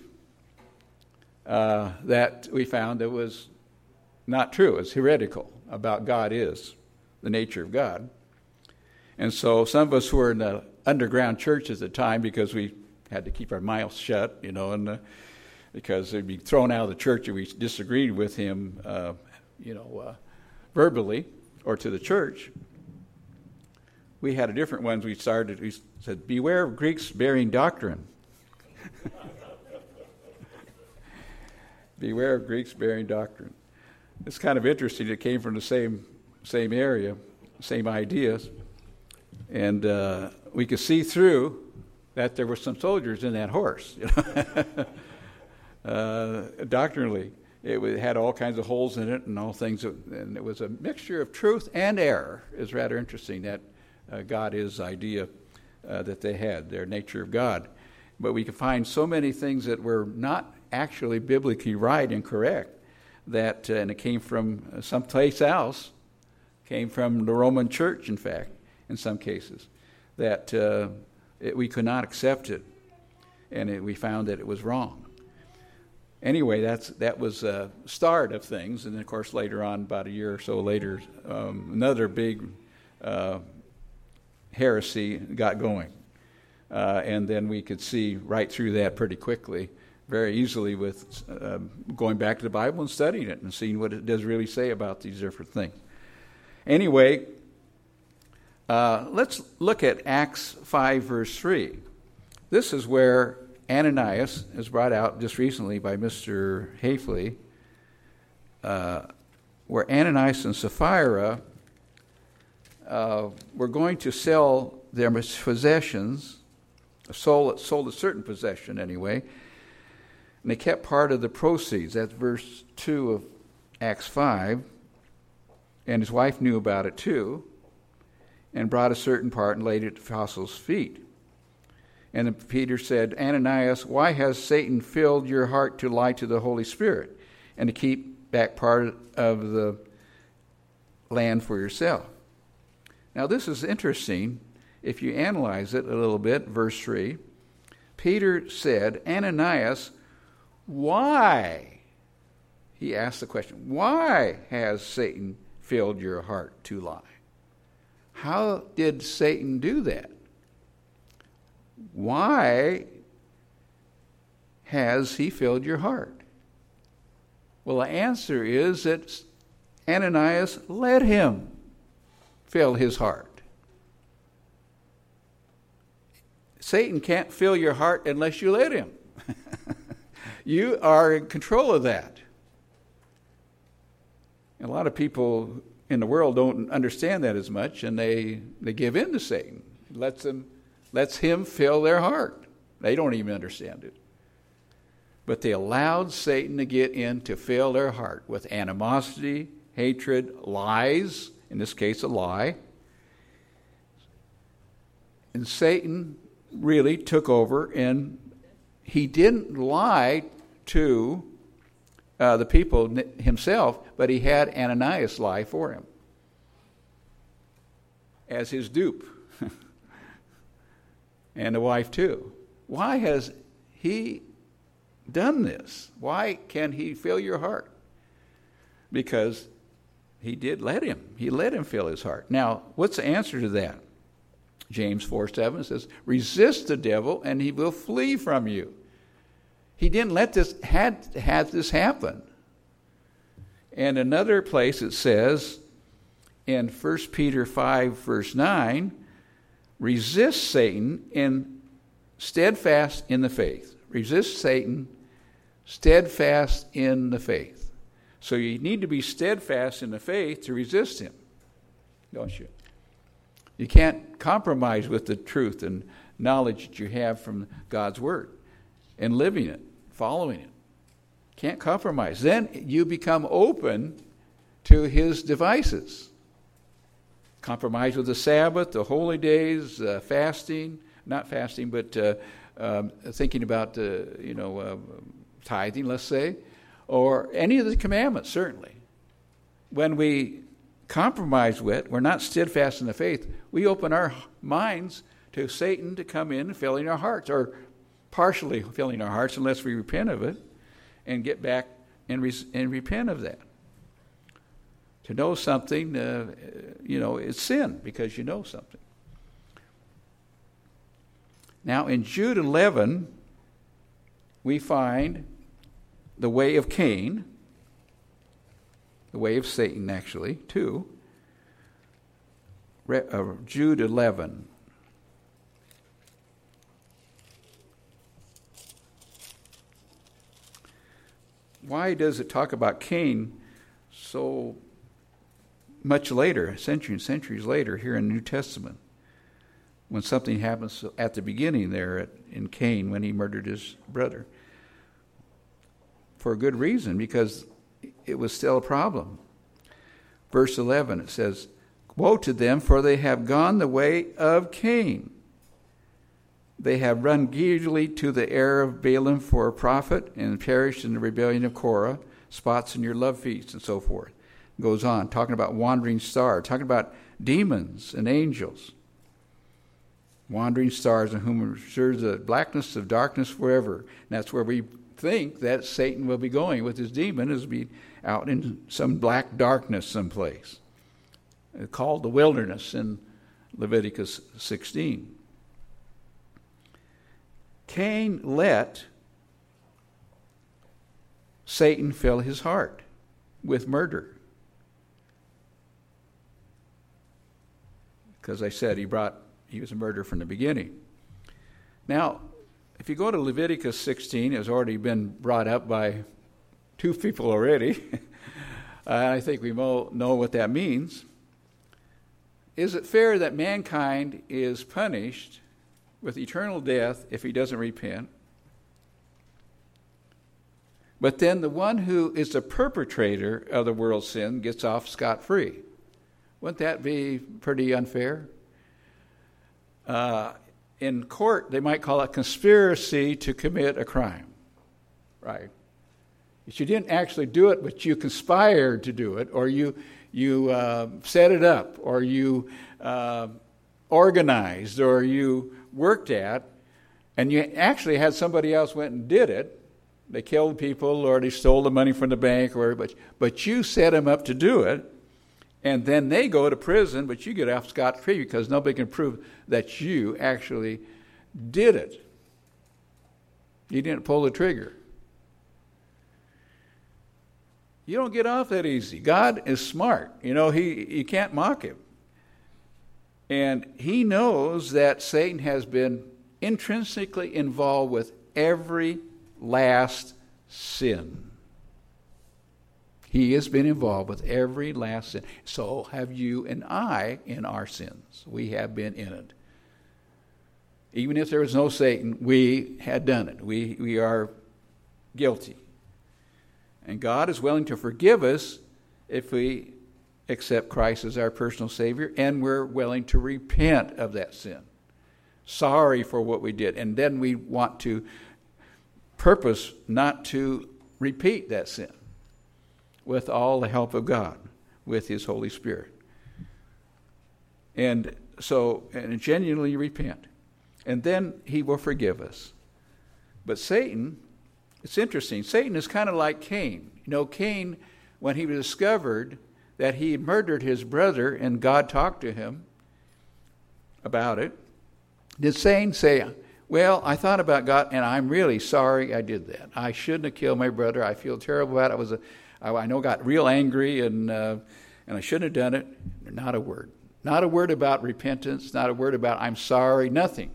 uh, that we found that was not true. It's heretical about God is, the nature of God. And so some of us who were in the underground church at the time, because we had to keep our mouths shut, you know, and uh, because they'd be thrown out of the church if we disagreed with him, uh, you know, uh, verbally or to the church. We had a different ones. We started, we said, beware of Greeks bearing doctrine. Beware of Greeks bearing doctrine. It's kind of interesting. It came from the same same area, same ideas. And uh, we could see through that there were some soldiers in that horse. You know? uh, doctrinally, it had all kinds of holes in it and all things. And it was a mixture of truth and error. It's rather interesting that Uh, God is idea uh, that they had, their nature of God. But we can find so many things that were not actually biblically right and correct, that, uh, and it came from someplace else, came from the Roman church, in fact, in some cases, that uh, it, we could not accept it, and it, we found that it was wrong. Anyway, that's that was a start of things, and then, of course, later on, about a year or so later, um, another big uh, heresy got going. Uh, and then we could see right through that pretty quickly, very easily, with uh, going back to the Bible and studying it and seeing what it does really say about these different things. Anyway, uh, let's look at Acts five, verse three. This is where Ananias is brought out just recently by Mister Hafley, uh, where Ananias and Sapphira Uh, were going to sell their possessions, sold, sold a certain possession anyway, and they kept part of the proceeds. That's verse two of Acts five. And his wife knew about it too, and brought a certain part and laid it at the apostles' feet. And then Peter said, Ananias, why has Satan filled your heart to lie to the Holy Spirit and to keep back part of the land for yourself? Now, this is interesting. If you analyze it a little bit, verse three, Peter said, Ananias, why? He asked the question, why has Satan filled your heart to lie? How did Satan do that? Why has he filled your heart? Well, the answer is that Ananias let him fill his heart. Satan can't fill your heart unless you let him. You are in control of that. A lot of people in the world don't understand that as much, and they, they give in to Satan. Lets them, lets him fill their heart. They don't even understand it. But they allowed Satan to get in to fill their heart with animosity, hatred, lies, in this case a lie. And Satan really took over, and he didn't lie to uh, the people himself, but he had Ananias lie for him as his dupe. And the wife too. Why has he done this? Why can he fill your heart? Because he did let him. He let him fill his heart. Now, what's the answer to that? James four seven says, resist the devil and he will flee from you. He didn't let this, had, had this happen. And another place it says in First Peter five verse nine, resist Satan in steadfast in the faith. Resist Satan steadfast in the faith. So you need to be steadfast in the faith to resist him, don't you? You can't compromise with the truth and knowledge that you have from God's Word and living it, following it. Can't compromise. Then you become open to his devices. Compromise with the Sabbath, the holy days, uh, fasting, not fasting, but uh, um, thinking about, uh, you know, uh, tithing, let's say, or any of the commandments, certainly. When we compromise with, we're not steadfast in the faith, we open our minds to Satan to come in and filling our hearts, or partially filling our hearts unless we repent of it and get back and, re- and repent of that. To know something, uh, you know, it's sin because you know something. Now in Jude eleven, we find the way of Cain, the way of Satan actually, too. Re- uh, Jude eleven. Why does it talk about Cain so much later, centuries and centuries later, here in the New Testament, when something happens at the beginning there at, in Cain when he murdered his brother? For a good reason, because it was still a problem. Verse eleven, it says, woe to them, for they have gone the way of Cain. They have run greedily to the heir of Balaam for a profit and perished in the rebellion of Korah, spots in your love feast, and so forth. Goes on, talking about wandering star, talking about demons and angels. Wandering stars in whom obscures the blackness of darkness forever. And that's where we think that Satan will be going with his demon, is be out in some black darkness someplace. It's called the wilderness in Leviticus sixteen. Cain let Satan fill his heart with murder. Because I said he brought he was a murderer from the beginning. Now, if you go to Leviticus sixteen, it's already been brought up by two people already. uh, I think we know what that means. Is it fair that mankind is punished with eternal death if he doesn't repent? But then the one who is the perpetrator of the world's sin gets off scot-free. Wouldn't that be pretty unfair? Uh, in court, they might call it conspiracy to commit a crime. Right? If you didn't actually do it, but you conspired to do it, or you you uh, set it up, or you uh, organized, or you worked at, and you actually had somebody else went and did it. They killed people, or they stole the money from the bank, or but but you set them up to do it, and then they go to prison, but you get off scot-free because nobody can prove that you actually did it. You didn't pull the trigger. You don't get off that easy. God is smart. You know, he you can't mock him. And he knows that Satan has been intrinsically involved with every last sin. He has been involved with every last sin. So have you and I in our sins. We have been in it. Even if there was no Satan, we had done it. We, we are guilty. And God is willing to forgive us if we accept Christ as our personal Savior, and we're willing to repent of that sin. Sorry for what we did. And then we want to purpose not to repeat that sin with all the help of God, with His Holy Spirit. And so, and genuinely repent. And then He will forgive us. But Satan, it's interesting. Satan is kind of like Cain. You know, Cain, when he was discovered that he murdered his brother and God talked to him about it, did Satan say, well, I thought about God and I'm really sorry I did that. I shouldn't have killed my brother. I feel terrible about it. I was a, I, I know got real angry and uh, and I shouldn't have done it. Not a word. Not a word about repentance. Not a word about I'm sorry. Nothing.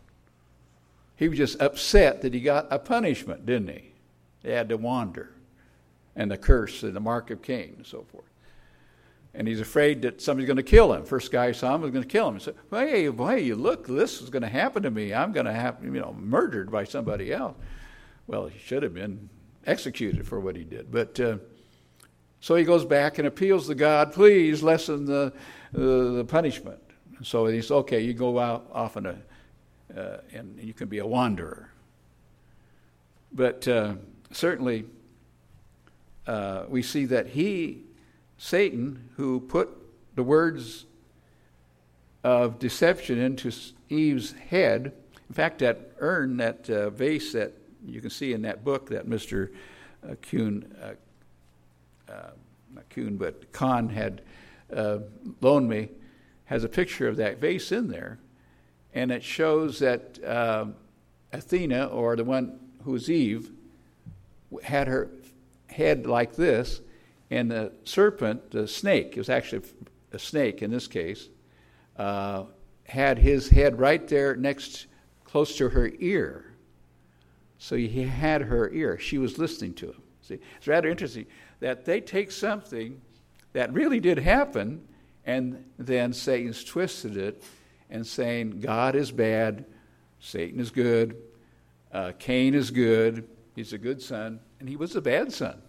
He was just upset that he got a punishment, didn't he? He had to wander. And the curse and the mark of Cain and so forth. And he's afraid that somebody's going to kill him. First guy he saw him was going to kill him. He said, hey, hey, look, this is going to happen to me. I'm going to have, you know, murdered by somebody else. Well, he should have been executed for what he did. But uh, so he goes back and appeals to God, please lessen the uh, the punishment. So he says, okay, you go out off in a, uh, and you can be a wanderer. But uh, certainly uh, we see that he, Satan, who put the words of deception into Eve's head. In fact, that urn, that uh, vase that you can see in that book that Mister Uh, Kuhn, uh, uh, not Kuhn, but Kahn had uh, loaned me, has a picture of that vase in there. And it shows that uh, Athena, or the one who was Eve, had her head like this, and the serpent, the snake, it was actually a snake in this case, uh, had his head right there next, close to her ear. So he had her ear. She was listening to him. See, it's rather interesting that they take something that really did happen, and then Satan's twisted it and saying God is bad, Satan is good, uh, Cain is good, he's a good son, and he was a bad son.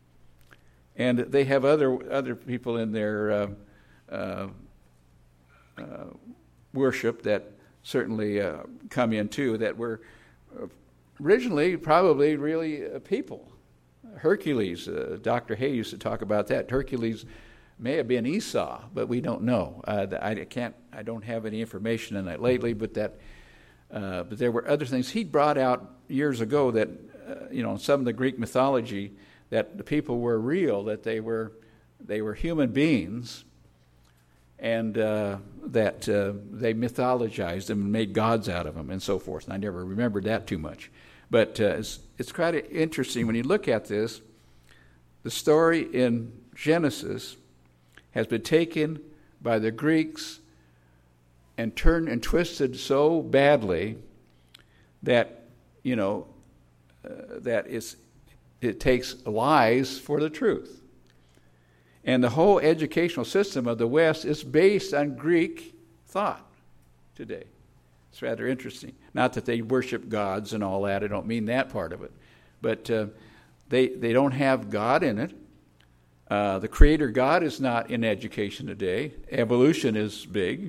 And they have other other people in their uh, uh, uh, worship that certainly uh, come in too, that were originally probably really uh, people. Hercules, uh, Doctor Hay used to talk about that. Hercules may have been Esau, but we don't know. Uh, I can't. I don't have any information on that lately, but that. Uh, but there were other things he brought out years ago that uh, you know, some of the Greek mythology, that the people were real, that they were they were human beings, and uh, that uh, they mythologized them and made gods out of them and so forth. And I never remembered that too much. But uh, it's, it's quite interesting when you look at this. The story in Genesis has been taken by the Greeks and turned and twisted so badly that, you know, uh, that it's, it takes lies for the truth. And the whole educational system of the West is based on Greek thought today. It's rather interesting. Not that they worship gods and all that. I don't mean that part of it. But uh, they, they don't have God in it. Uh, the Creator God is not in education today. Evolution is big.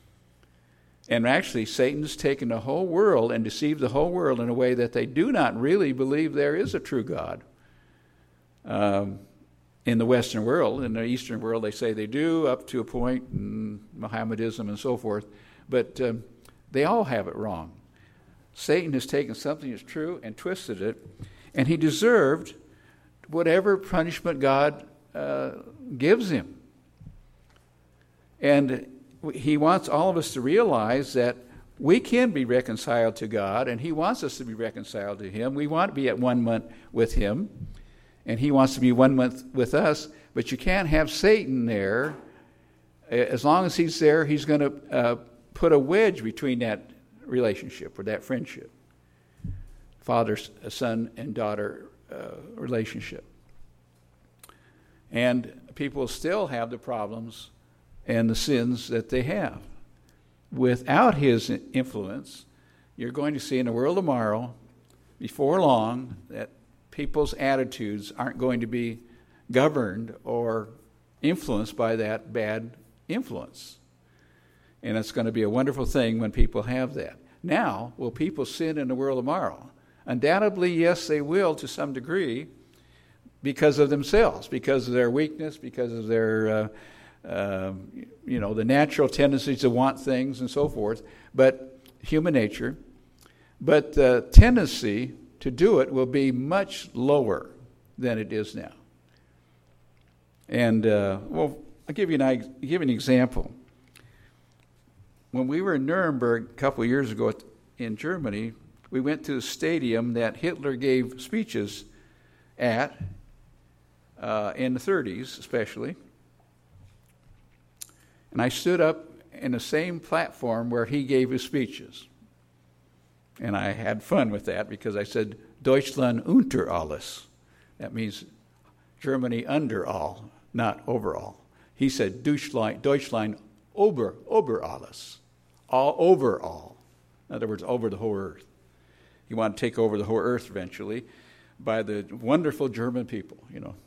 And actually, Satan's taken the whole world and deceived the whole world in a way that they do not really believe there is a true God. Um, in the Western world, in the Eastern world, they say they do, up to a point, in Mohammedanism and so forth. But um, they all have it wrong. Satan has taken something that's true and twisted it, and he deserved whatever punishment God uh, gives him. And he wants all of us to realize that we can be reconciled to God, and he wants us to be reconciled to him. We want to be at one month with him, and he wants to be one month with us, but you can't have Satan there. As long as he's there, he's going to uh, put a wedge between that relationship or that friendship. Father, son, and daughter uh, relationship. And people still have the problems and the sins that they have. Without his influence, you're going to see in the world tomorrow, before long, that people's attitudes aren't going to be governed or influenced by that bad influence. And it's going to be a wonderful thing when people have that. Now, will people sin in the world tomorrow? Undoubtedly, yes, they will to some degree because of themselves, because of their weakness, because of their, uh, uh, you know, the natural tendencies to want things and so forth, but human nature. But the tendency to do it will be much lower than it is now. And, uh, well, I'll give you, an, give you an example. When we were in Nuremberg a couple of years ago in Germany, we went to a stadium that Hitler gave speeches at, uh, in the thirties especially. And I stood up in the same platform where he gave his speeches. And I had fun with that because I said, Deutschland unter alles. That means Germany under all, not over all. He said, Deutschland, Deutschland ober, ober alles. All over all. In other words, over the whole earth. He wanted to take over the whole earth eventually by the wonderful German people, you know.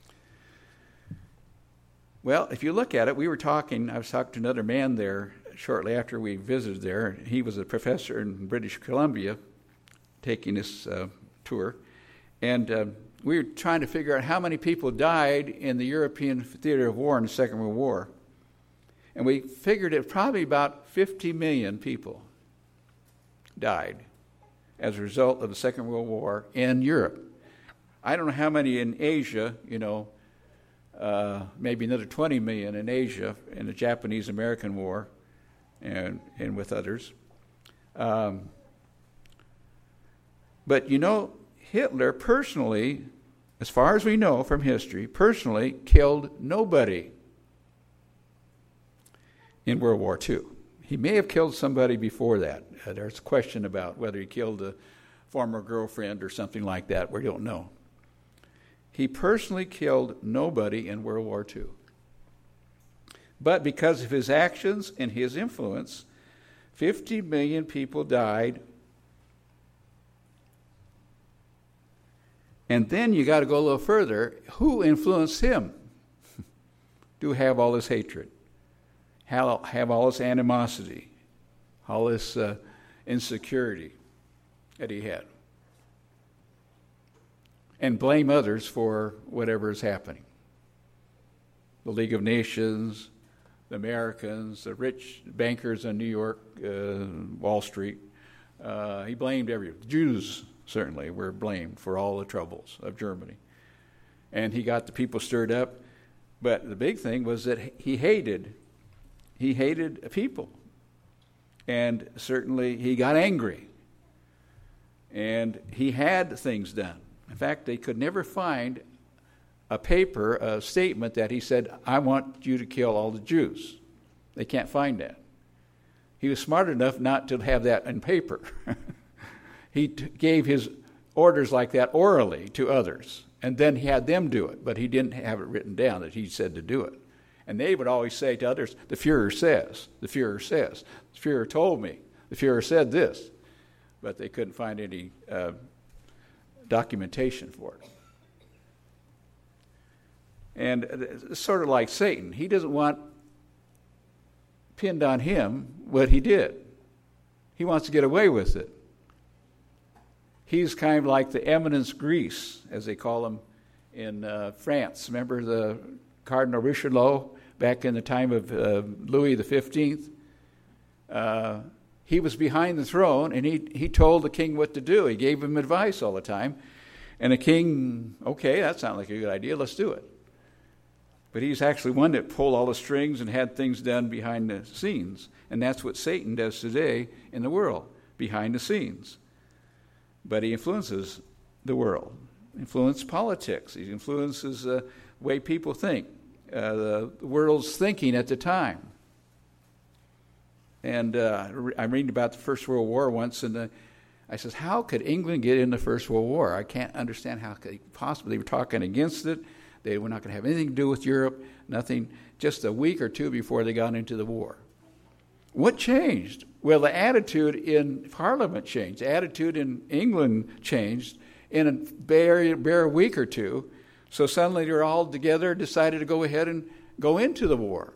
Well, if you look at it, we were talking, I was talking to another man there shortly after we visited there. He was a professor in British Columbia taking this uh, tour. And uh, we were trying to figure out how many people died in the European theater of war in the Second World War. And we figured it probably about fifty million people died as a result of the Second World War in Europe. I don't know how many in Asia, you know, uh, maybe another twenty million in Asia in the Japanese-American War and, and with others. Um, but, you know, Hitler personally, as far as we know from history, personally killed nobody in World War Two. He may have killed somebody before that. Uh, there's a question about whether he killed a former girlfriend or something like that. We don't know. He personally killed nobody in World War Two. But because of his actions and his influence, fifty million people died. And then you got to go a little further. Who influenced him to have all this hatred? Have all this animosity, all this uh, insecurity that he had, and blame others for whatever is happening. The League of Nations, the Americans, the rich bankers in New York, uh, Wall Street. Uh, he blamed everyone. The Jews certainly were blamed for all the troubles of Germany. And he got the people stirred up. But the big thing was that he hated He hated people, and certainly he got angry, and he had things done. In fact, they could never find a paper, a statement that he said, I want you to kill all the Jews. They can't find that. He was smart enough not to have that in paper. He t- gave his orders like that orally to others, and then he had them do it, but he didn't have it written down that he said to do it. And they would always say to others, the Fuhrer says, the Fuhrer says, the Fuhrer told me, the Fuhrer said this. But they couldn't find any uh, documentation for it. And it's sort of like Satan. He doesn't want pinned on him what he did. He wants to get away with it. He's kind of like the eminence gris, as they call him in uh, France. Remember the Cardinal Richelieu? Back in the time of uh, Louis the fifteenth, uh, he was behind the throne, and he, he told the king what to do. He gave him advice all the time. And the king, okay, that sounds like a good idea, let's do it. But he's actually one that pulled all the strings and had things done behind the scenes. And that's what Satan does today in the world, behind the scenes. But he influences the world, influences politics, he influences the way people think. Uh, the world's thinking at the time. And uh, I'm reading about the First World War once, and the, I says, how could England get in the First World War? I can't understand how could possibly, they were talking against it. They were not going to have anything to do with Europe, nothing, just a week or two before they got into the war. What changed? Well, the attitude in Parliament changed. The attitude in England changed in a bare, bare week or two. So suddenly they're all together, decided to go ahead and go into the war.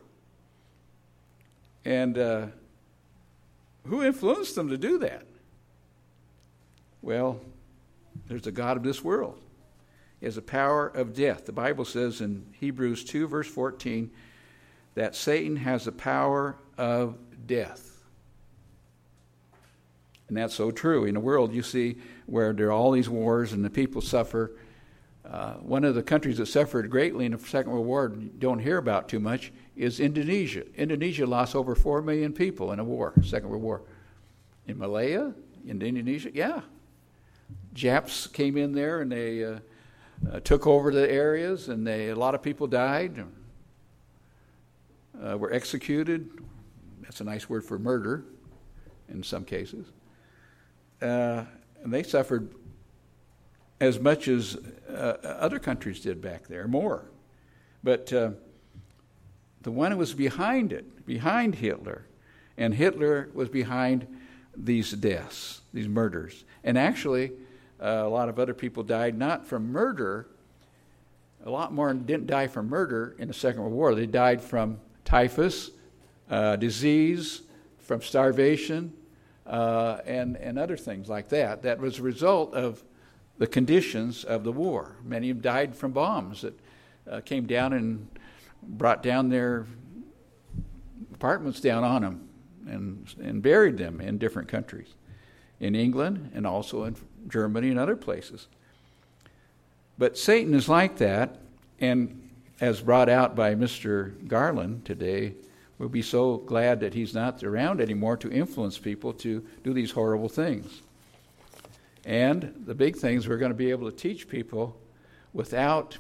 And uh, who influenced them to do that? Well, there's the God of this world. He has the power of death. The Bible says in Hebrews two, verse fourteen, that Satan has the power of death. And that's so true. In the world, you see where there are all these wars and the people suffer. Uh, one of the countries that suffered greatly in the Second World War, don't hear about too much, is Indonesia. Indonesia lost over four million people in a war, Second World War. In Malaya, in Indonesia, yeah. Japs came in there and they uh, uh, took over the areas, and they a lot of people died, uh, were executed. That's a nice word for murder in some cases. Uh, and they suffered as much as uh, other countries did back there, more. But uh, the one who was behind it, behind Hitler, and Hitler was behind these deaths, these murders. And actually, uh, a lot of other people died not from murder. A lot more didn't die from murder in the Second World War. They died from typhus, uh, disease, from starvation, uh, and, and other things like that. That was a result of the conditions of the war. Many of them died from bombs that uh, came down and brought down their apartments down on them and, and buried them in different countries, in England and also in Germany and other places. But Satan is like that, and as brought out by Mister Garland today, we'll be so glad that he's not around anymore to influence people to do these horrible things. And the big things, we're going to be able to teach people without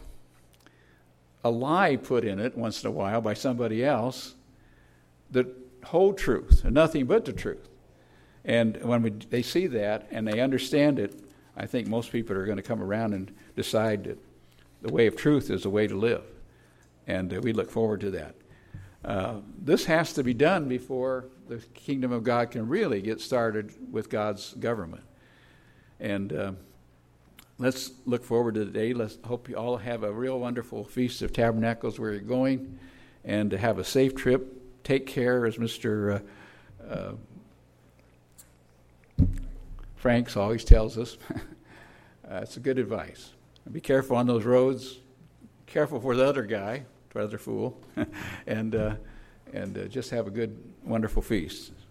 a lie put in it once in a while by somebody else, the whole truth, and nothing but the truth. And when we, they see that and they understand it, I think most people are going to come around and decide that the way of truth is the way to live. And uh, we look forward to that. Uh, this has to be done before the kingdom of God can really get started with God's government. And uh, let's look forward to the day. Let's hope you all have a real wonderful Feast of Tabernacles where you're going, and to have a safe trip. Take care, as Mister Uh, uh, Franks always tells us. uh, it's a good advice. Be careful on those roads. Careful for the other guy, the other fool, and uh, and uh, just have a good, wonderful feast.